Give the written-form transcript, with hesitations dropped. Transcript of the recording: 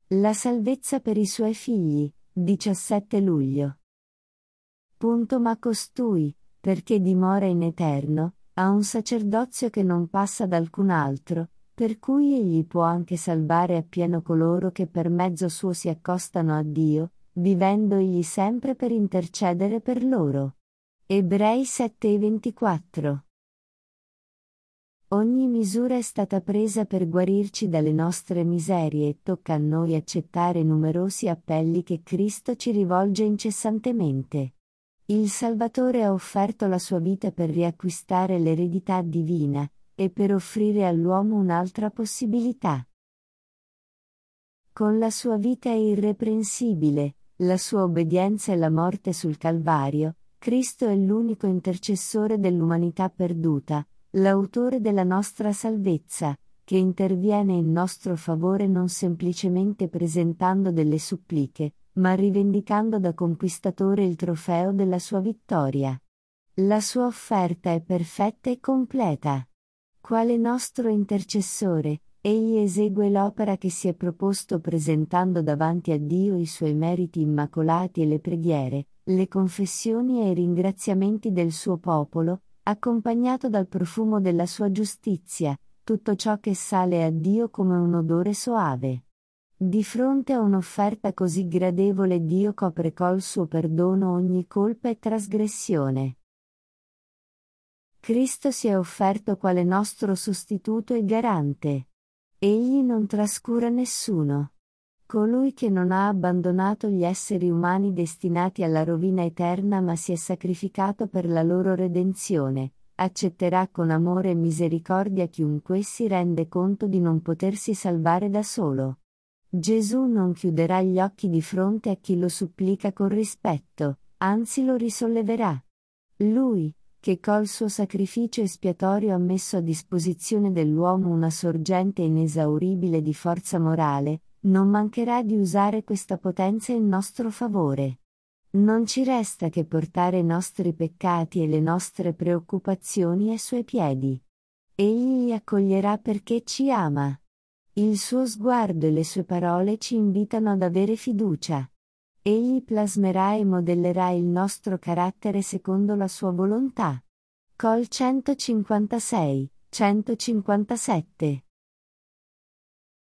La salvezza per i suoi figli, 17 luglio. Ma costui, perché dimora in eterno, ha un sacerdozio che non passa da alcun altro, per cui egli può anche salvare appieno coloro che per mezzo suo si accostano a Dio, vivendo egli sempre per intercedere per loro. Ebrei 7:24. Ogni misura è stata presa per guarirci dalle nostre miserie e tocca a noi accettare i numerosi appelli che Cristo ci rivolge incessantemente. Il Salvatore ha offerto la sua vita per riacquistare l'eredità divina, e per offrire all'uomo un'altra possibilità. Con la sua vita irreprensibile, la sua obbedienza e la morte sul Calvario, Cristo è l'unico intercessore dell'umanità perduta, l'autore della nostra salvezza, che interviene in nostro favore non semplicemente presentando delle suppliche, ma rivendicando da conquistatore il trofeo della sua vittoria. La sua offerta è perfetta e completa. Quale nostro intercessore, egli esegue l'opera che si è proposto presentando davanti a Dio i suoi meriti immacolati e le preghiere, le confessioni e i ringraziamenti del suo popolo, accompagnato dal profumo della sua giustizia, tutto ciò che sale a Dio come un odore soave. Di fronte a un'offerta così gradevole Dio copre col suo perdono ogni colpa e trasgressione. Cristo si è offerto quale nostro sostituto e garante. Egli non trascura nessuno. Colui che non ha abbandonato gli esseri umani destinati alla rovina eterna ma si è sacrificato per la loro redenzione, accetterà con amore e misericordia chiunque si rende conto di non potersi salvare da solo. Gesù non chiuderà gli occhi di fronte a chi lo supplica con rispetto, anzi lo risolleverà. Lui, che col suo sacrificio espiatorio ha messo a disposizione dell'uomo una sorgente inesauribile di forza morale, non mancherà di usare questa potenza in nostro favore. Non ci resta che portare i nostri peccati e le nostre preoccupazioni ai suoi piedi. Egli li accoglierà perché ci ama. Il suo sguardo e le sue parole ci invitano ad avere fiducia. Egli plasmerà e modellerà il nostro carattere secondo la sua volontà. Col 156, 157.